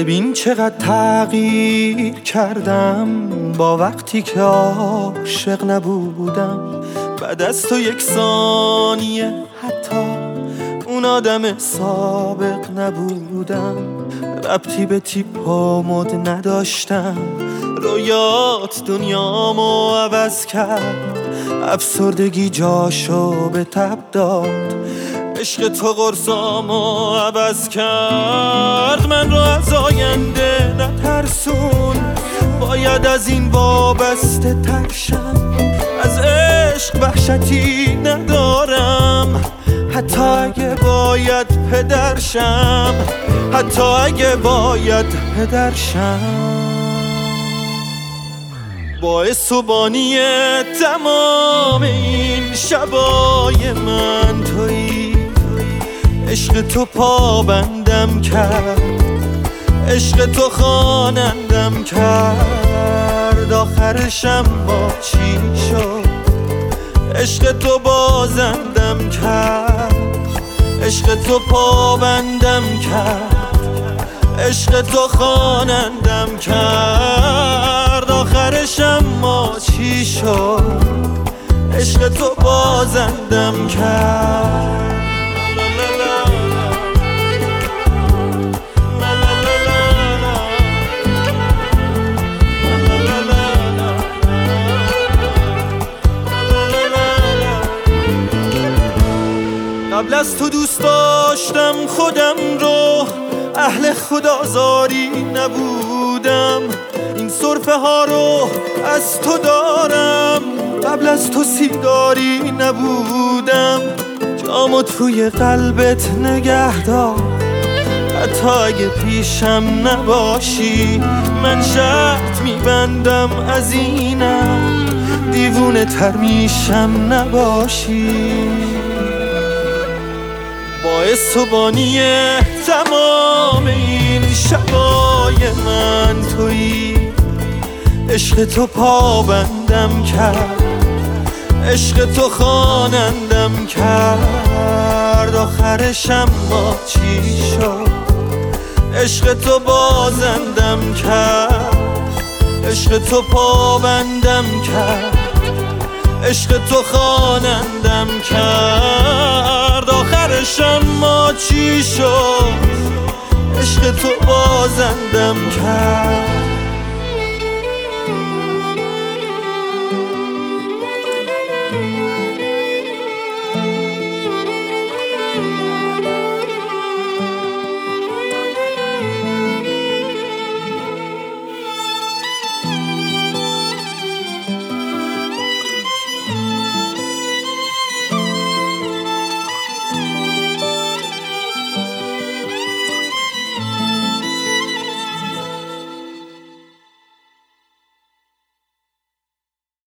ببین چقدر تغییر کردم با وقتی که عاشق نبودم. بعد از تو یک ثانیه حتی اون آدم سابق نبودم. ربطی به تیپ و مد نداشتم، رویات دنیامو عوض کرد. افسردگی جاشو به تب داد، عشق تو قرصامو عوض کرد. من رو از آینده نترسون، باید از این وابسته تر شم. از عشق وحشتی ندارم، حتی اگه باید پدر شم، حتی اگه باید پدر شم. باعث و بانی تمام این شبای من تویی. عشق تو پابندم کرد، عشق تو خوانندم کرد. آخرشم با چی شد؟ عشق تو بازندم کرد، عشق تو پابندم کرد، عشق تو خوانندم کرد. آخرشم ما چی شد؟ عشق تو بازندم کرد. قبل از تو دوست داشتم خودم رو، اهل خدازاری نبودم. این سرفه ها رو از تو دارم، قبل از تو سیگاری نبودم. جامت روی قلبت نگه دار، حتی اگه پیشم نباشی. من شرط میبندم از اینم، دیوونه تر میشم نباشی. باعث و بانی تمام این شبای من تویی. عشق تو پابندم کرد، عشق تو خوانندم کرد. آخرشم با چی شد؟ عشق تو بازندم کرد، عشق تو پابندم کرد، عشق تو خوانندم کرد. آخرشم ما چی شد؟ عشق تو بازندم کرد.